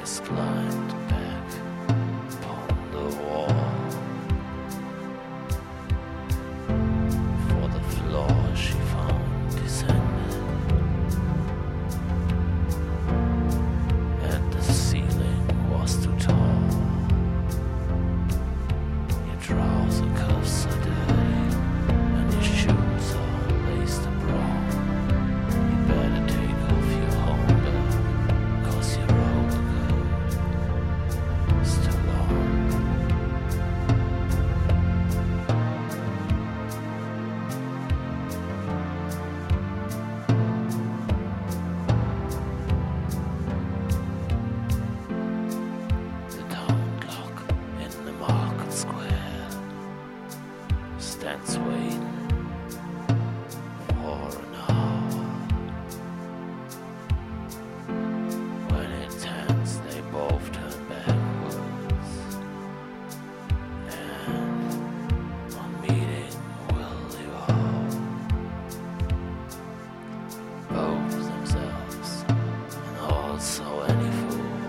text lined back upon the wall. For the floor she found descended, and the ceiling was too tall. Your trouser cuffs are dirty, and your shoes are laced abroad. You better take off your homework, 'cause your overcoat is too long. The town clock in the market square stands waiting for an hour. When it turns, they both turn backwards, and one meeting will devour both themselves and also any fool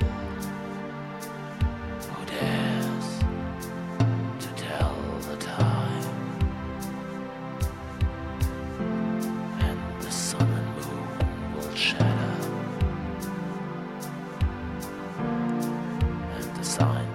who dares to tell the time. And the sun and moon will shatter, and the sign